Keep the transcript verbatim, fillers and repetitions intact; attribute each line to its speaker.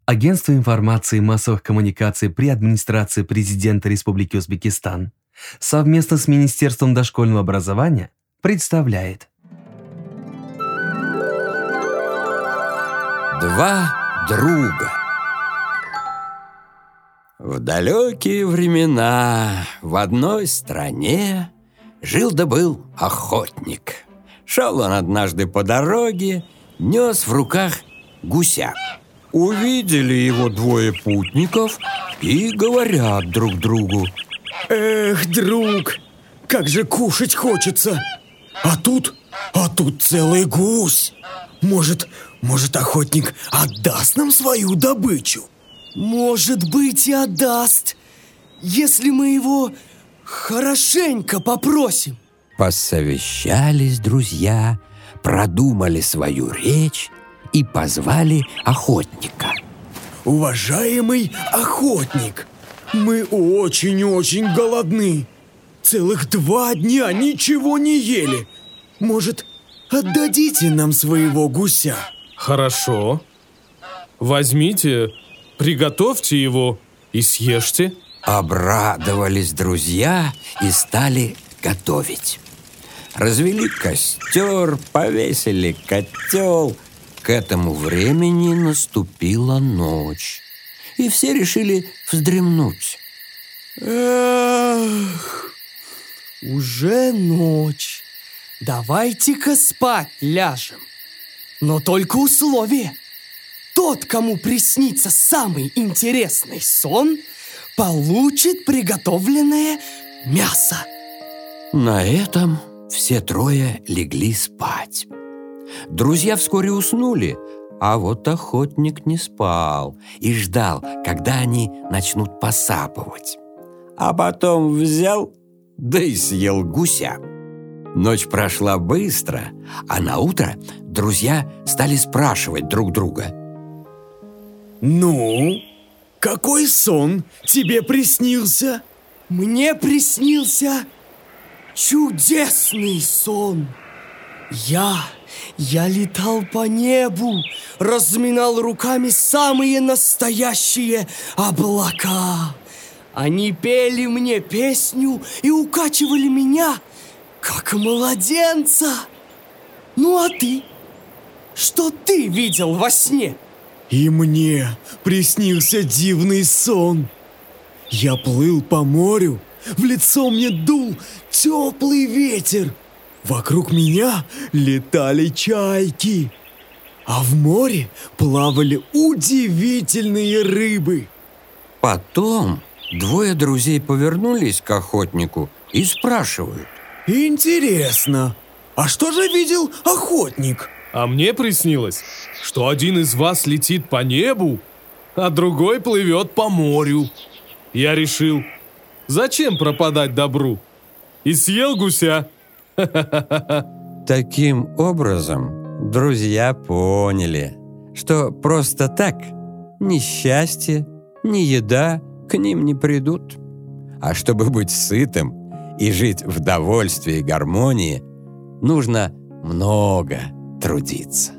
Speaker 1: Агентство информации и массовых коммуникаций при администрации президента Республики Узбекистан совместно с Министерством дошкольного образования представляет
Speaker 2: Два друга. В далекие времена в одной стране жил да был охотник. Шел он однажды по дороге, нес в руках гуся. Увидели его двое путников и говорят друг другу:
Speaker 3: «Эх, друг, как же кушать хочется! А тут, а тут целый гусь! Может, может, охотник отдаст нам свою добычу?»
Speaker 4: «Может быть, и отдаст, если мы его хорошенько попросим».
Speaker 2: Посовещались друзья, продумали свою речь и позвали охотника.
Speaker 3: «Уважаемый охотник, мы очень-очень голодны. Целых два дня ничего не ели. Может, отдадите нам своего гуся?»
Speaker 5: Хорошо. Возьмите, приготовьте его и съешьте.
Speaker 2: Обрадовались друзья и стали готовить. Развели костер, повесили котел. К этому времени наступила ночь, и все решили вздремнуть.
Speaker 4: Эх, уже ночь. Давайте-ка спать ляжем. Но только условие: тот, кому приснится самый интересный сон, получит приготовленное мясо.
Speaker 2: На этом все трое легли спать. Друзья вскоре уснули, а вот охотник не спал и ждал, когда они начнут посапывать. А потом взял, да и съел гуся. Ночь прошла быстро, а на утро друзья стали спрашивать друг друга:
Speaker 3: «Ну, какой сон тебе приснился?»
Speaker 4: Мне приснился чудесный сон. Я, я летал по небу, разминал руками самые настоящие облака. Они пели мне песню и укачивали меня, как младенца. Ну а ты? Что ты видел во сне?»
Speaker 3: «И мне приснился дивный сон. Я плыл по морю, в лицо мне дул теплый ветер. Вокруг меня летали чайки, а в море плавали удивительные рыбы».
Speaker 2: Потом двое друзей повернулись к охотнику и спрашивают:
Speaker 3: «Интересно, а что же видел охотник?»
Speaker 5: А мне приснилось, что один из вас летит по небу, а другой плывет по морю. Я решил, зачем пропадать добру? И съел гуся.
Speaker 2: Таким образом, друзья поняли, что просто так ни счастье, ни еда к ним не придут. А чтобы быть сытым и жить в довольстве и гармонии, нужно много трудиться.